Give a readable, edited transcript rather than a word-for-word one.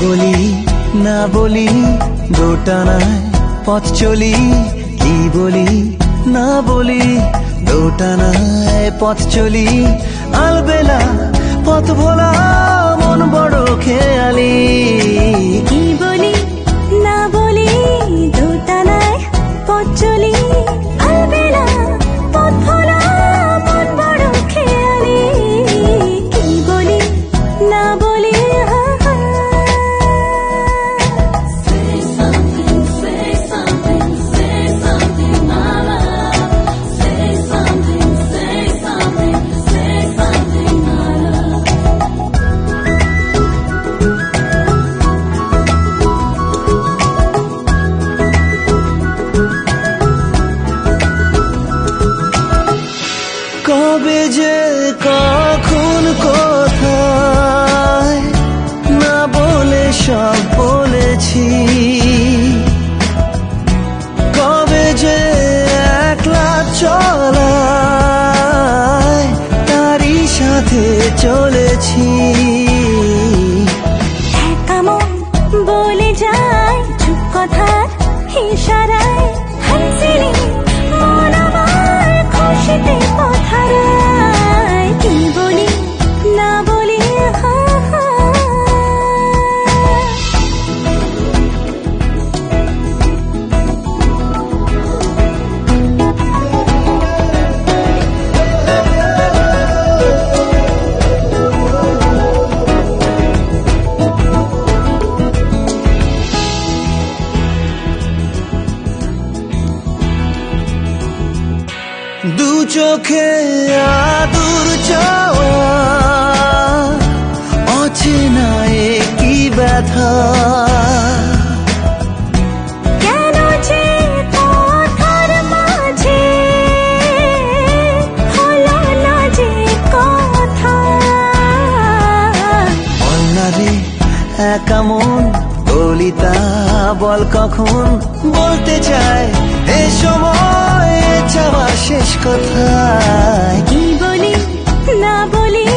বলি না বলি দোটানায় পথ চলি, কি বলি না বলি দোটানায় পথ চলি। আলবেলা পথ ভোলা মন বড় খেয়ালি, কি বলি না বলি দোটানায় পথ চলি। আলবেলা পথ ভোলা মন বড় খেয়ালি, কি বলি না বলি। কবে যে কখন কোথায় না বলে সব বলেছি, কবে যে একলা চলায় তারই সাথে চলেছি। একা মন বলে যায় চুপ কথার ইশারায়, হাসিলে মন আমার খুশিতে পথারায়, কি বলি না বলি। দু চোখে আদুর চাওয়া অচেনা কি ব্যথা, কেন যে কথার মাঝে হলো না যে কথা। বল না রে একা মন কলিতা বল কখন বলতে চায় এ সময় চাওয়া শেষ কথায়, কি বলি না বলি।